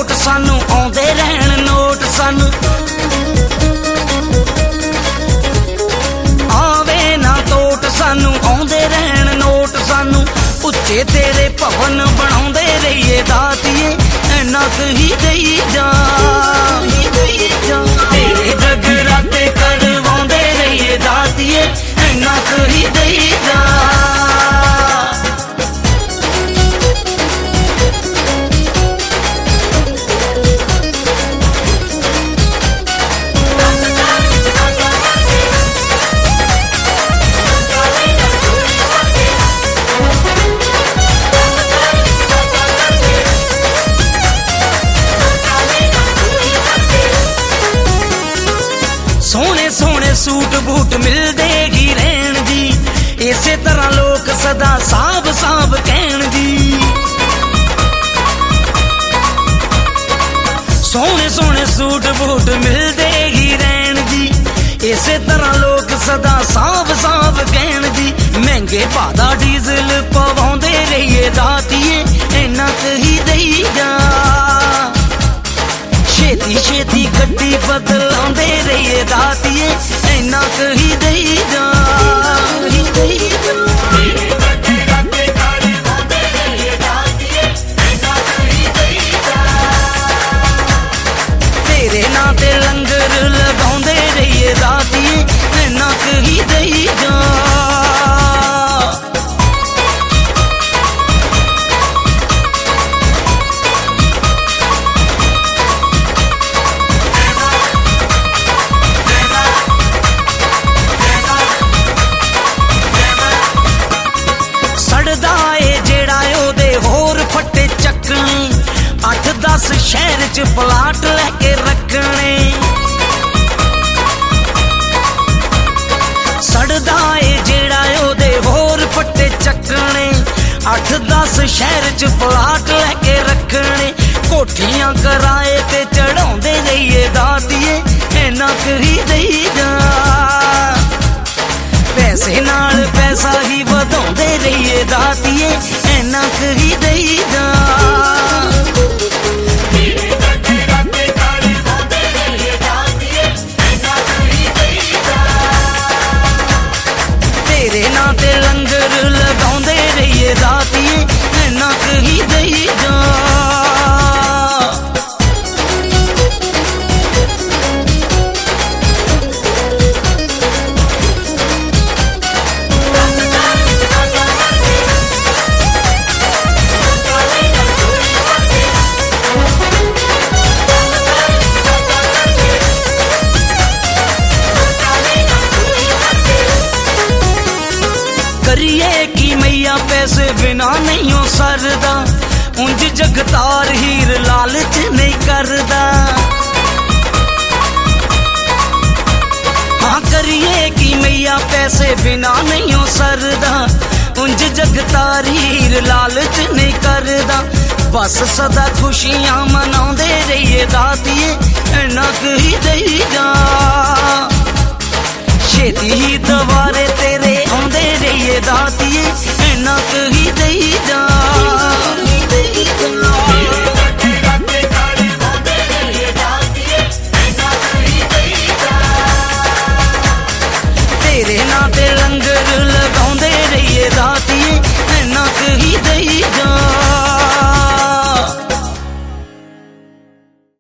टोट सानू आउंदे रहन नोट सानू आवे ना टोट सानू आउंदे रहन नोट सानू उच्चे तेरे भवन बनाउंदे रहिए दातिए ऐना ही दई जा तेरे जगराते करवाउंदे रहिए दातिए ऐना ही दई जा। सोने सोने सूट बूट मिलदे ही रहन जी इसे तरह लोग सदा साब साब कहन जी। सोने सोने सूट बूट मिलदे ही रहन जी इसे तरह लोग सदा साब साब कहन जी। महंगे भादा डीजल पवाउंदे रहिए दातिए ऐना ही दई जा छेती छेती गड्डी बदलाउंदे रहिए दातिए ऐना ही दई जा। तेरे नां ते लंगर लगाउंदे रहिए दातिए ऐना ही दई जा। अठ 10 शहर च प्लाट लैके रखने सड़दा ए जेड़ा ओदे होर फट्टे चकने 8 10 शहर च प्लाट लैके रखने कोठियां कराए ते चढ़ाउंदे रहिए दातिए ऐना ही दई जा। पैसे नाल पैसा ही वधाउंदे रहिए दातिए ऐना ही दई जा। तेरे नां ते लंगर लगाउंदे रहिए दातिए ऐना ही दई जा। करिए की मैया पैसे बिना नहीं हो सरदा उंज जगतार हीर लालच नहीं करदा। हाँ करिए की मैया पैसे बिना नहीं हो सरदा उंज जगतार हीर लालच नहीं करदा। बस सदा खुशियां मनाउंदे रहिए दातिए ऐना ही दई जा। छेती ही दवारे तेरे आउंदे रहिए दातिए ऐना